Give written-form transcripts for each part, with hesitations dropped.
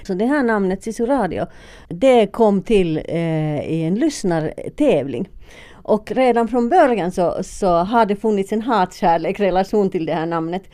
Så det här namnet Sisu Radio, det kom till i en lyssnartävling. Och redan från början så har det funnits en hatkärlek relation till det här namnet.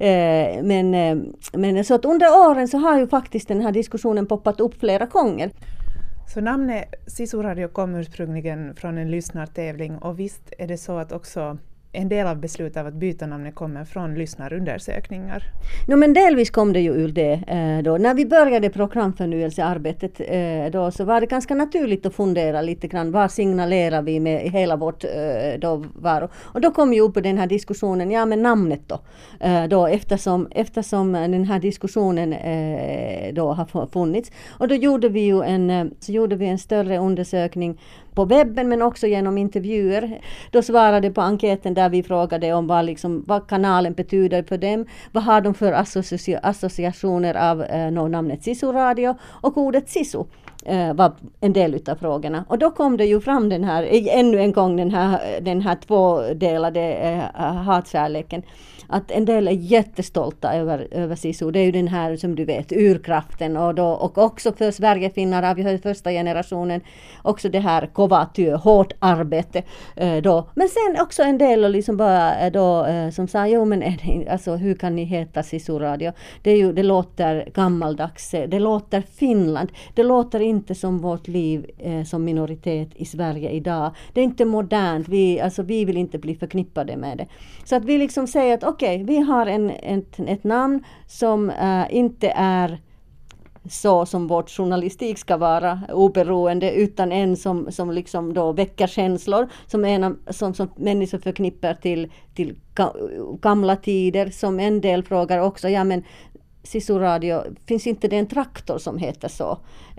Men så att under åren så har ju faktiskt den här diskussionen poppat upp flera gånger. Så namnet Sisu Radio kom ursprungligen från en lyssnartävling, och visst är det så att också en del av beslutet av att byta namnet kommer från lyssnarundersökningar? Men delvis kom det ju ur det. Då. När vi började programförnyelsearbetet då, så var det ganska naturligt att fundera lite grann. Vad signalerar vi med hela vårt varo? Och då kom ju upp den här diskussionen, ja men namnet då eftersom den här diskussionen då har funnits. Och då gjorde vi ju en större undersökning på webben, men också genom intervjuer. Då svarade på enkäten där vi frågade om vad kanalen betyder för dem. Vad har de för associationer av namnet Sisu Radio, och ordet Sisu var en del utav frågorna. Och då kom det ju fram ännu en gång den här tvådelade hatkärleken. Att en del är jättestolta över Sisu. Det är ju den här, som du vet, urkraften. Och också för Sverigefinnar av första generationen också det här kovatyö, hårt arbete. Men sen också en del liksom bara som sa, jo men alltså, hur kan ni heta Sisu Radio? Det låter gammaldags, det låter Finland. Det låter inte som vårt liv som minoritet i Sverige idag. Det är inte modernt. Vi vill inte bli förknippade med det. Så att vi liksom säger att okej, vi har ett namn som inte är så som vårt journalistik ska vara, oberoende, utan en som liksom då väcker känslor, som människor förknippar till gamla tider, som en del frågar också, ja men Sisu Radio, finns inte det en traktor som heter så?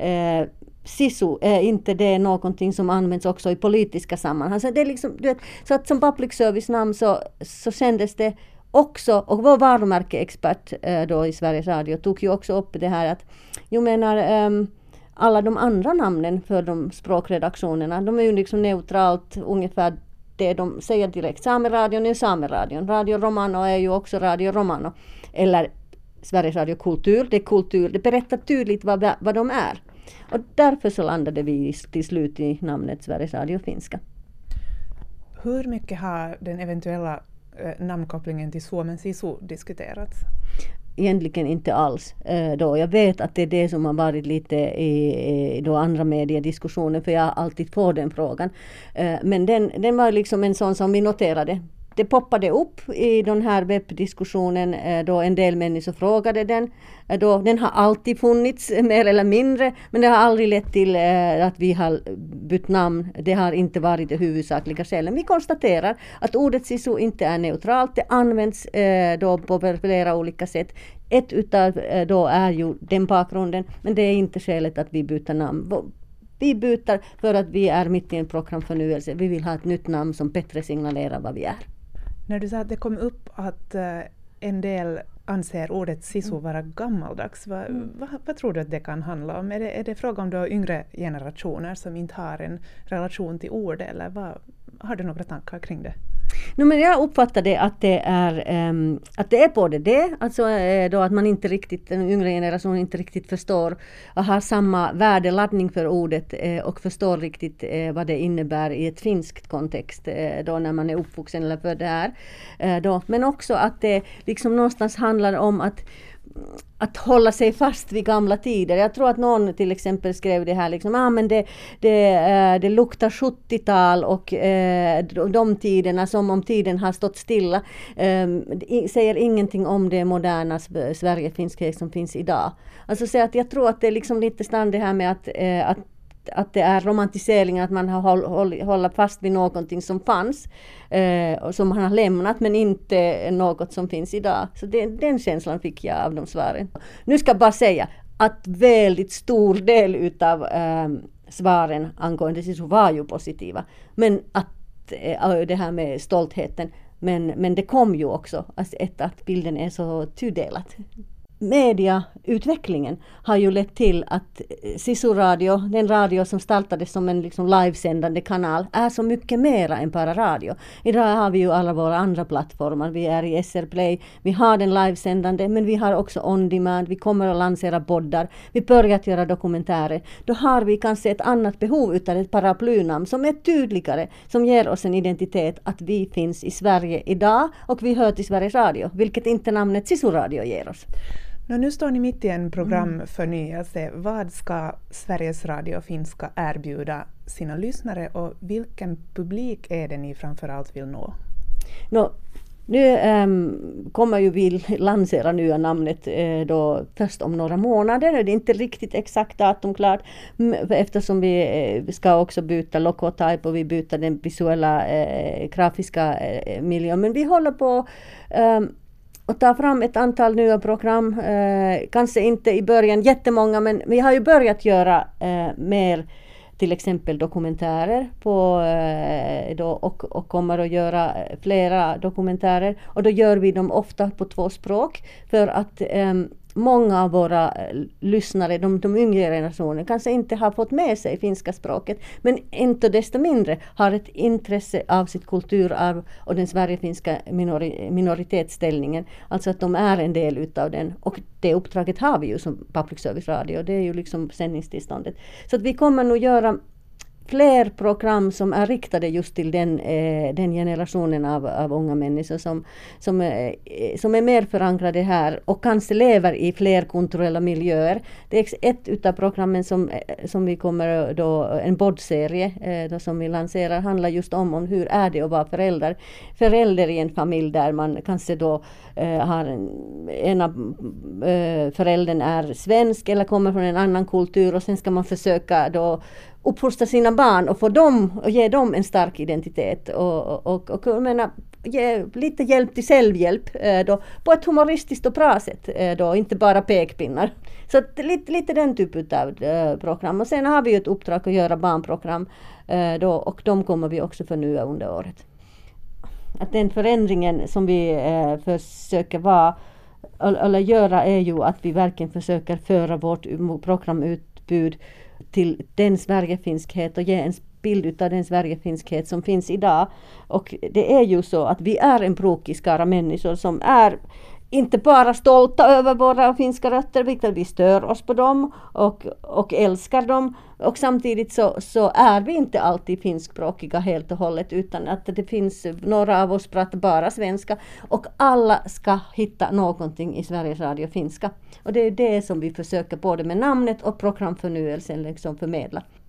Sisu, är inte det någonting som används också i politiska sammanhang? Så det är liksom, du vet, så att som public service namn så kändes det också, och vår varumärkeexpert då i Sveriges Radio tog ju också upp det här att jag menar alla de andra namnen för de språkredaktionerna, de är ju liksom neutralt ungefär det de säger direkt. Sameradion är Sameradion, Radio Romano är ju också Radio Romano, eller Sveriges Radio Kultur, det är kultur, det berättar tydligt vad de är. Och därför så landade vi till slut i namnet Sveriges Radio Finska. Hur mycket har den eventuella namnkopplingen till Suomen Sisu diskuterats? Egentligen inte alls. Jag vet att det är det som har varit lite i andra mediediskussioner, för jag alltid får den frågan. Men den var liksom en sån som vi noterade. Det poppade upp i den här webbdiskussionen då en del människor frågade den. Den har alltid funnits mer eller mindre, men det har aldrig lett till att vi har bytt namn. Det har inte varit det huvudsakliga skälen. Vi konstaterar att ordet Sisu inte är neutralt. Det används då på flera olika sätt. Ett utav då är ju den bakgrunden, men det är inte skälet att vi byter namn. Vi byter för att vi är mitt i en programförnyelse. Vi vill ha ett nytt namn som bättre signalerar vad vi är. När du sa att det kom upp att en del anser ordet Sisu vara gammaldags, vad tror du att det kan handla om? Är det fråga om då yngre generationer som inte har en relation till ord, eller har du några tankar kring det? Men jag uppfattade att det är både det, alltså då att man inte riktigt, den yngre generationen inte riktigt förstår och har samma värdeladdning för ordet och förstår riktigt vad det innebär i ett finskt kontext då när man är uppvuxen eller för det här. Men också att det liksom någonstans handlar om att hålla sig fast vid gamla tider. Jag tror att någon till exempel skrev det här liksom, men det luktar 70-tal och de tiderna som om tiden har stått stilla säger ingenting om det moderna Sverigefinskhet som finns idag. Alltså så att jag tror att det är liksom lite stand det här med att det är romantisering, att man håller fast vid någonting som fanns och som man har lämnat, men inte något som finns idag. Så den känslan fick jag av de svaren. Nu ska jag bara säga att väldigt stor del utav svaren angående Sisu var ju positiva. Men att det här med stoltheten, men det kom ju också att bilden är så tudelad. mediautvecklingen har ju lett till att Sisu-radio, den radio som startade som en liksom livesändande kanal, är så mycket mera än bara radio. Idag har vi ju alla våra andra plattformar. Vi är i SR Play, vi har den livesändande, men vi har också on demand, vi kommer att lansera poddar, vi börjar att göra dokumentärer. Då har vi kanske ett annat behov utav ett paraplynamn som är tydligare, som ger oss en identitet att vi finns i Sverige idag och vi hör till Sveriges Radio, vilket inte namnet Sisu-radio ger oss. Nu står ni mitt i en programförnyelse. Vad ska Sveriges Radio finska erbjuda sina lyssnare och vilken publik är det ni framförallt vill nå? Nu kommer ju vi lansera nya namnet då först om några månader. Det är inte riktigt exakt datum klart eftersom vi ska också byta logotyp och vi byter den visuella grafiska miljön. Men vi håller på och ta fram ett antal nya program. Kanske inte i början jättemånga, men vi har ju börjat göra mer till exempel dokumentärer och kommer att göra flera dokumentärer. Och då gör vi dem ofta på 2 språk för att många av våra lyssnare, de yngre generationerna, kanske inte har fått med sig finska språket, men inte desto mindre har ett intresse av sitt kulturarv och den sverigefinska minoritetsställningen. Alltså att de är en del utav den. Och det uppdraget har vi ju som public service radio. Det är ju liksom sändningstillståndet. Så att vi kommer nog göra fler program som är riktade just till den generationen av unga människor som är mer förankrade här och kanske lever i fler kulturella miljöer. Det är ett utav programmen som vi kommer då, en poddserie då som vi lanserar, handlar just om hur är det att vara förälder i en familj där man kanske då har en av föräldern är svensk eller kommer från en annan kultur och sen ska man försöka då uppfostra sina barn och få dem och ge dem en stark identitet och ge lite hjälp till självhjälp då, på ett humoristiskt och bra sätt då, inte bara pekpinnar. Så att, lite den typen av program. Och sen har vi ett uppdrag att göra barnprogram då, och de kommer vi också förnya under året. Att den förändringen som vi försöker göra är ju att vi verkligen försöker föra vårt programutbud till den Sverigefinskhet och ge en bild av den Sverigefinskhet som finns idag. Och det är ju så att vi är en brokig skara människor som är inte bara stolta över våra finska rötter, vilket vi stör oss på dem och älskar dem. Och samtidigt så är vi inte alltid finskspråkiga helt och hållet, utan att det finns några av oss pratar bara svenska. Och alla ska hitta någonting i Sveriges Radio finska. Och det är det som vi försöker både med namnet och programförnyelsen liksom förmedla.